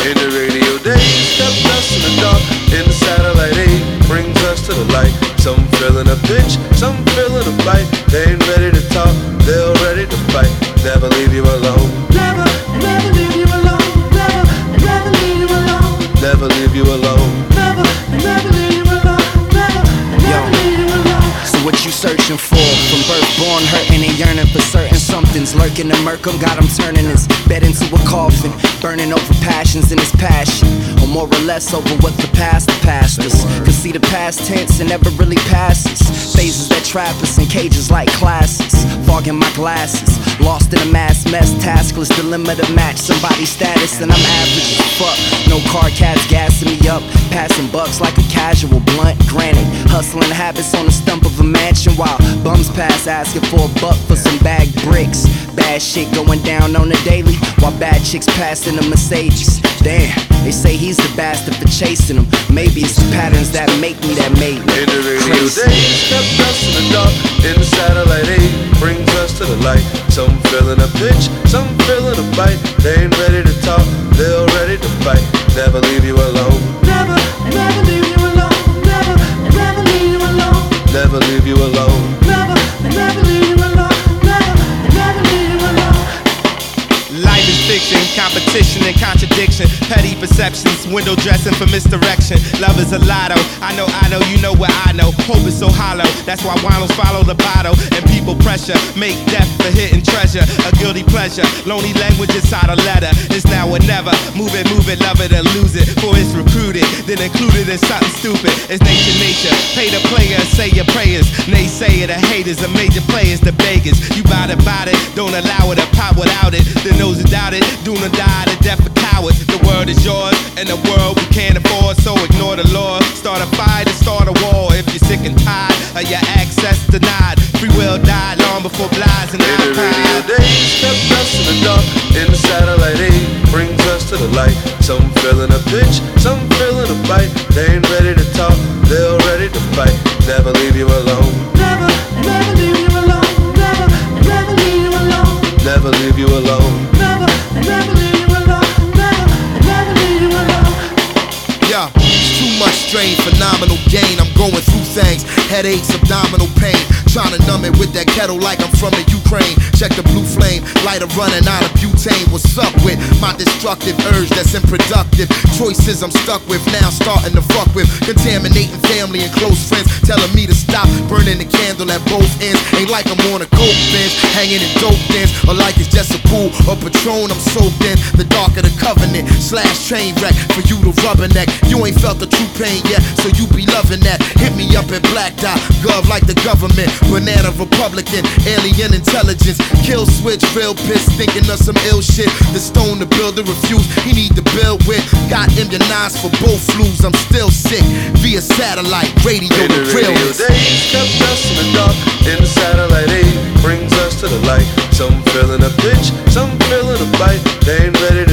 In the radio days, kept us in the dark. In the satellite age, brings us to the light. Some feeling a pinch, some feeling a bite. They ain't ready to talk, they're ready to fight. Never leave you alone. Never, never leave you alone. Never, never leave you alone. Never leave you alone. Never, never leave you alone. Never, never leave you alone. So what you searching for? From birth, born, hurting and yearning for certain somethings. Lurking to murk 'em, got 'em turning his bed into a coffin. Burning over passions in his passion, or more or less over what the past passed us. Cause see the past tense and never really passes. Phases that trap us in cages like classes. Fogging my glasses, lost in a mass mess. Taskless dilemma to match somebody's status, and I'm average as fuck. No car cats gassing me up, passing bucks like a casual blunt. Granted, hustling habits on the stump of a mansion, while bums pass asking for a buck for some bag bricks. Bad shit going down on the daily, while bad chicks passing the Mercedes. Damn, they say he's the bastard for chasing them. Maybe it's the patterns that make me that made me In the radio crazy. days, kept us in the dark. In the satellite age, brings us to the light. Some feeling a pinch, some feeling a bite. They ain't ready to talk, they're ready to fight. Never leave you alone. Never, never leave you alone. Never, never leave you alone. Never leave you alone. Never, never leave you alone. Never, never leave you alone. Life is fiction, competition and contradiction. Petty perceptions, window dressing for misdirection. Love is a lotto. I know, you know what I know. Hope is so hollow. That's why winos follow the bottle. And people pressure, make death for hidden treasure. A guilty pleasure. Lonely language inside a letter. It's now or never. Move it, love it and lose it. For it's recruited, then included in something stupid. It's nature. Pay the player, say your prayers. Naysayer, the haters, the major players, the beggars. You bout it, don't allow it to pop without it. Then those who doubt it, do not die to death for cowards. The world is yours, and the world we can't afford, so ignore the law. Start a fight and start a war if you're sick and tired of your access denied. Free will died long before blinds and In the radio iPods. days, kept us in the dark. In the satellite age, brings us to the light. Some feeling a pinch, some feeling a bite. They ain't ready to talk, they're ready to fight. Never leave you alone. Never, never leave you alone. Never, never leave you alone. Never leave you alone. Never, never leave you alone. Never, never leave you alone. Yeah, it's too much strain, phenomenal gain. I'm going through things, headaches, abdominal pain. Trying to numb it with that kettle like I'm from the Ukraine. Check the blue flame, lighter running out of butane. What's up with my destructive urge that's unproductive? Choices I'm stuck with, now starting to fuck with. Contaminating family and close friends, telling me to stop burning the candle at both ends. Ain't like I'm on a coke bench, hanging in dope dens, or like it's just a pool or Patron I'm soaked in. The dark of the covenant, / train wreck for you to rubberneck. You ain't felt the true pain yet, so you be loving that. Hit me up at Black Dot, gov like the government. Banana Republican, alien intelligence. Kill switch, real piss, thinking of some ill shit. The stone the builder refused, he need to build with. Got immunized for both flus, I'm still sick. Via satellite, radio, In the the radio realness. days, kept us in the dark. In the satellite age, brings us to the light. Some feeling a pinch, some feeling a bite. They ain't ready